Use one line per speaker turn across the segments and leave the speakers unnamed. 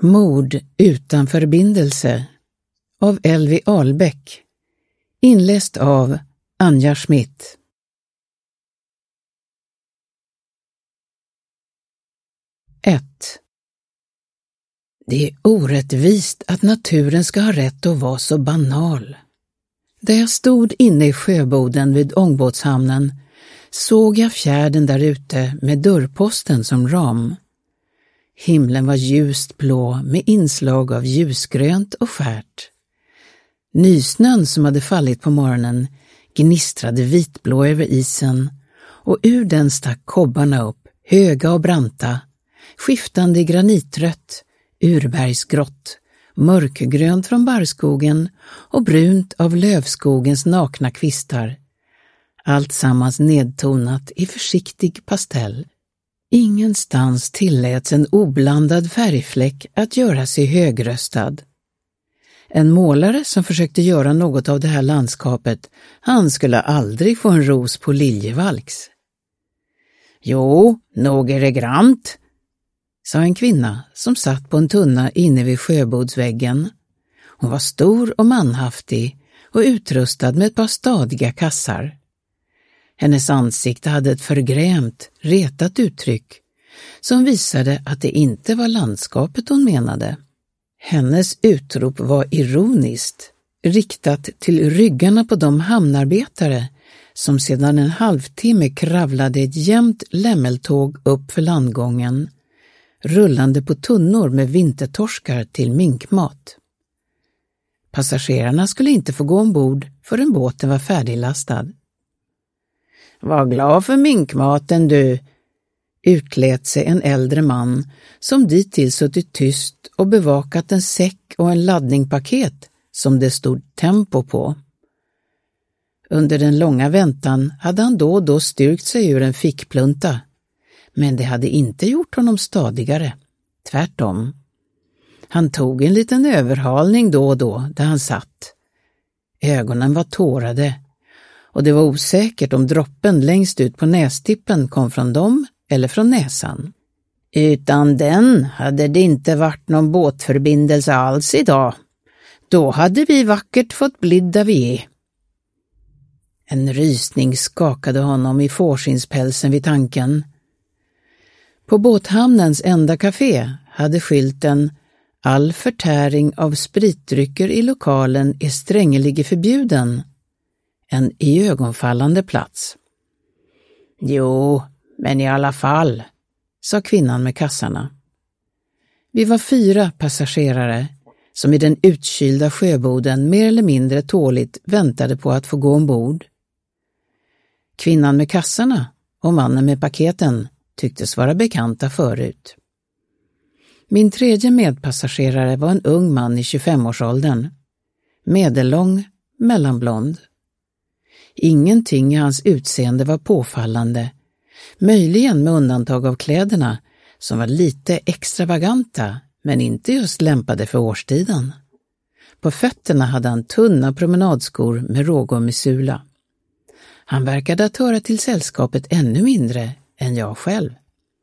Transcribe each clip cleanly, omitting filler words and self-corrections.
Mord utan förbindelse av Elvi Ahlbäck. Inläst av Anja Schmidt. Det är orättvist att naturen ska ha rätt att vara så banal. Där jag stod inne i sjöboden vid ångbåtshamnen såg jag fjärden där ute med dörrposten som ram. Himlen var ljust blå med inslag av ljusgrönt och skärt. Nysnön som hade fallit på morgonen gnistrade vitblå över isen och ur den stack kobbarna upp, höga och branta, skiftande i granitrött, urbergsgrått, mörkgrönt från barrskogen och brunt av lövskogens nakna kvistar. Alltsammans nedtonat i försiktig pastell. Ingenstans tilläts en oblandad färgfläck att göra sig högröstad. En målare som försökte göra något av det här landskapet, han skulle aldrig få en ros på liljevalks. Jo, nog är det grant, sa en kvinna som satt på en tunna inne vid sjöbodsväggen. Hon var stor och manhaftig och utrustad med ett par stadiga kassar. Hennes ansikte hade ett förgrämt, retat uttryck som visade att det inte var landskapet hon menade. Hennes utrop var ironiskt, riktat till ryggarna på de hamnarbetare som sedan en halvtimme kravlade ett jämnt lämmeltåg upp för landgången, rullande på tunnor med vintertorskar till minkmat. Passagerarna skulle inte få gå ombord förrän båten var färdiglastad. Var glad för minkmaten du, utlät sig en äldre man som dittills suttit tyst och bevakat en säck och en laddning paket som det stod tempo på. Under den långa väntan hade han då och då styrkt sig ur en fickplunta, men det hade inte gjort honom stadigare. Tvärtom. Han tog en liten överhalning då och då där han satt. Ögonen var tårade och det var osäkert om droppen längst ut på nästippen kom från dem eller från näsan. Utan den hade det inte varit någon båtförbindelse alls idag. Då hade vi vackert fått blidda vi är. En rysning skakade honom i fårskinnspälsen vid tanken. På båthamnens enda café hade skylten "All förtäring av spritdrycker i lokalen är strängeligen förbjuden", en iögonfallande plats. Jo, men i alla fall, sa kvinnan med kassarna. Vi var 4 passagerare som i den utkylda sjöboden mer eller mindre tåligt väntade på att få gå ombord. Kvinnan med kassarna och mannen med paketen tycktes vara bekanta förut. Min 3:e medpassagerare var en ung man i 25-årsåldern. Medellång, mellanblond. Ingenting i hans utseende var påfallande, möjligen med undantag av kläderna som var lite extravaganta men inte just lämpade för årstiden. På fötterna hade han tunna promenadskor med rågummisula. Han verkade att höra till sällskapet ännu mindre än jag själv.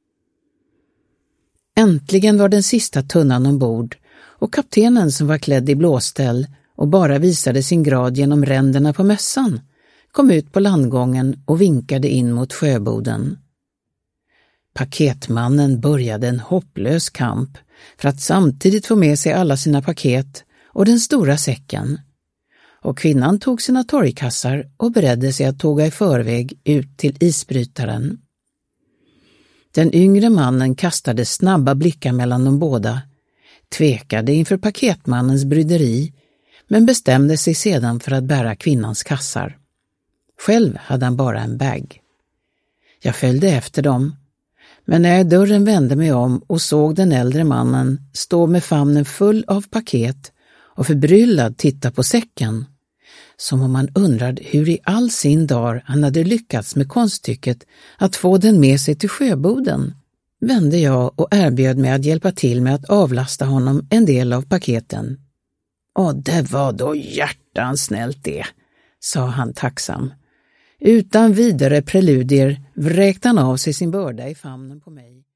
Äntligen var den sista tunnan ombord och kaptenen som var klädd i blåställ och bara visade sin grad genom ränderna på mössan kom ut på landgången och vinkade in mot sjöboden. Paketmannen började en hopplös kamp för att samtidigt få med sig alla sina paket och den stora säcken. Och kvinnan tog sina torgkassar och beredde sig att tåga i förväg ut till isbrytaren. Den yngre mannen kastade snabba blickar mellan de båda, tvekade inför paketmannens bryderi, men bestämde sig sedan för att bära kvinnans kassar. Själv hade han bara en bag. Jag följde efter dem, men när jag i dörren vände mig om och såg den äldre mannen stå med famnen full av paket och förbryllad titta på säcken, som om man undrade hur i all sin dar han hade lyckats med konststycket att få den med sig till sjöboden, vände jag och erbjöd mig att hjälpa till med att avlasta honom en del av paketen. Det var då hjärtans snällt det, sa han tacksam. Utan vidare preludier vräkte han av sig sin börda i famnen på mig.